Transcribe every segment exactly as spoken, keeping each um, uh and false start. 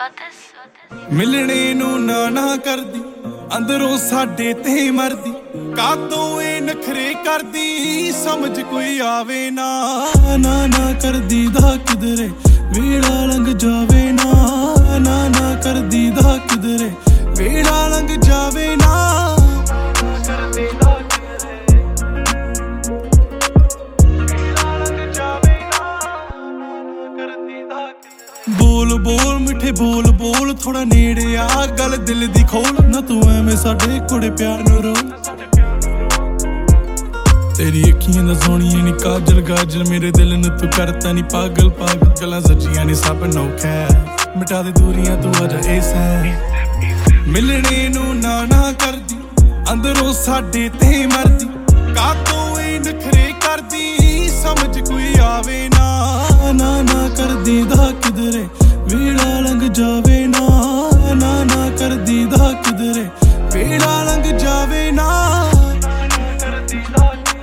ਮਿਲਣੇ ਨੂੰ ਨਾ ਨਾ ਕਰਦੀ ਅੰਦਰੋਂ ਸਾਡੇ ਤੇ ਮਰਦੀ ਕਾਤੋਂ ਇਹ ਨਖਰੇ ਕਰਦੀ ਸਮਝ ਕੋਈ ਆਵੇ ਨਾ ਨਾ ਨਾ ਕਰਦੀ ਦਾ ਕਿਧਰੇ ਵੇੜਾ ਲੰਘ ਜਾਵੇ ਨਾ ਨਾ ਨਾ ਕਰਦੀ ਦਾ ਕਿਧਰੇ ਵੇੜਾ ਲੰਘ ਜਾਵੇ ਨਾ ਕਰਦੀ ਦਾ बोल बोल मिठे बोल बोल थोड़ा नेड़े आ गल दिल दी खोल ना तू एवें साडे कुड़े प्यार नू रो तेरी अखियां दा सोहणियां नी काजल गाजल मेरे दिल नू तू करता नी पागल पागल गल्लां सच्चियां नी सब नौखा मिटा दे दूरियां तू आजा इस है मिलने नू ना ना करदी अंदरों साडे ते मरदी कातों ए नखरे करदी समझ कोई आवे ना ना ना करदी दा किधरे वेड़ा लंघ जावे ना ना ना करदी दा किधरे वेड़ा लंघ जावे ना करदी दा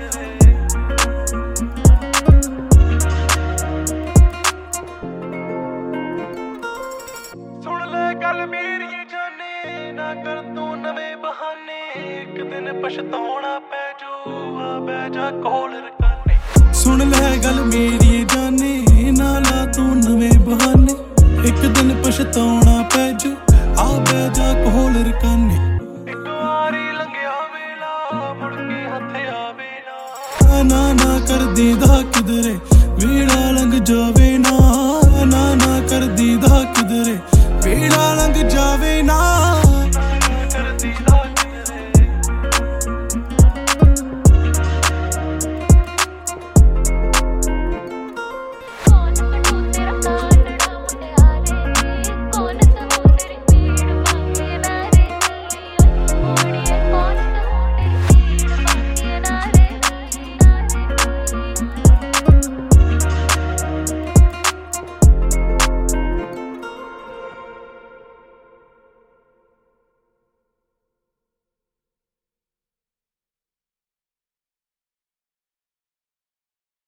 सुन ले गल मेरी जाने ना कर तू नवे बहाने एक दिन पछताना पै जो आ बै जा कोल रकाने सुन ले गल मेरी जाने ना ला तू नवे बहाने एक दिन पछताना पै जो आ बै जा कोल रकाने एक वारी लंघिया वेला मुड़ के हथ आवे ना ना ना करदी दा किधरे वेड़ा लंघ जावे ना ना ना करदी दा किधरे वेड़ा